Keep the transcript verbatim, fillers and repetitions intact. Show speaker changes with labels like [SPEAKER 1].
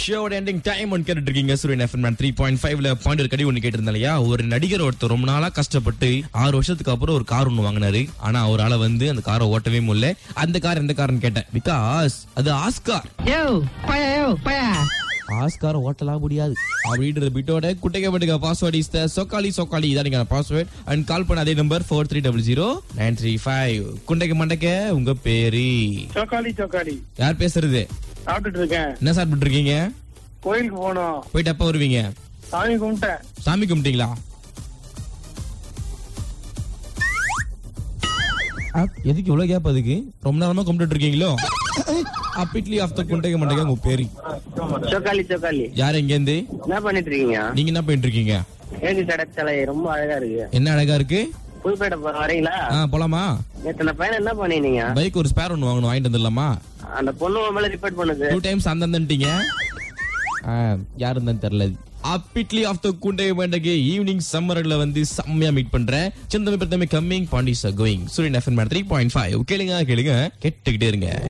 [SPEAKER 1] ஷோட ending time one கேட்டுட்டு இருக்கீங்க. Suryan FM three point ஃபைவ்ல பாயிண்ட் கடி ஒன்னு கேட்டிருந்தா இல்லையா? ஒரு நடிகர் ஒருத்தர் ரொம்ப நாளா கஷ்டப்பட்டு ஆறு வருஷத்துக்கு அப்புறம் ஒரு கார் ஒண்ணு வாங்கினாரு. ஆனா அவரால வந்து அந்த காரை ஓட்டவே முடியல. அந்த கார் எந்த கார்னு கேட்டேன். பிகாஸ் அது ஆஸ்கார். ஆஸ்கார் ஓட்டலாம் முடியாது அப்படின்ற பிட்டோட குட்டைக்க பட்டுக்க பாஸ்வேர்ட் இஸ் த சொக்காலி சொக்காலி இதான் நீங்க பாஸ்வேர்ட் அண்ட் கால் பண்ண அதே number four three double zero nine three five. குண்டைக்க மண்டக்க உங்க பேரு
[SPEAKER 2] சொக்காலி சொக்காலி.
[SPEAKER 1] யார் பேசுறது?
[SPEAKER 2] சாப்பிட்டுட்டு இருக்கேன்.
[SPEAKER 1] என்ன சாப்பிட்டு இருக்கீங்க?
[SPEAKER 2] கோயிலுக்கு போனோம்.
[SPEAKER 1] போயிட்டு எப்ப வருவீங்க?
[SPEAKER 2] சாமி கும்பிட்டேன்.
[SPEAKER 1] சாமி கும்பிட்டீங்களா? எதுக்கு இவ்வளவு கேப்? அதுக்கு ரொம்ப நேரமா கும்பிட்டு இருக்கீங்களோ? அப்பிட்லி ஆஃப் த குண்டைக்க மண்டக்க உங்க பேரு
[SPEAKER 3] சொக்காலி சொக்காலி.
[SPEAKER 1] யார் எங்க இருந்து
[SPEAKER 3] என்ன பண்ணிட்டு இருக்கீங்க?
[SPEAKER 1] நீங்க என்ன பண்ணிட்டு இருக்கீங்க?
[SPEAKER 3] ஏசி கடற்கரை ரொம்ப அழகா இருக்கு.
[SPEAKER 1] என்ன அழகா இருக்கு?
[SPEAKER 3] புதுப்பேட்டை போற வரீங்களா?
[SPEAKER 1] ஆ போலாமா?
[SPEAKER 3] நேத்து அந்த பையன் என்ன பண்ணினீங்க?
[SPEAKER 1] பைக் ஒரு ஸ்பேர் ஒன்னு வாங்கணும், வாங்கிட்டு வந்துடலாமா?
[SPEAKER 3] அந்த பொண்ணு உன் மேல ரிப்போர்ட் பண்ணுது.
[SPEAKER 1] டூ டைம்ஸ் அந்தந்தன்ட்டீங்க. யாரு தான் தெரியல. அப்பிட்லி ஆஃப் த குண்டை மண்டகே ஈவினிங் சம்மர்ல வந்து செம்மையா மீட் பண்றேன். சிந்தமே பிரதமே கம்மிங் பாண்டிஸ் going. Suryan FM three point five கேளுங்க கேளுங்க கேட்டுக்கிட்டே இருங்க.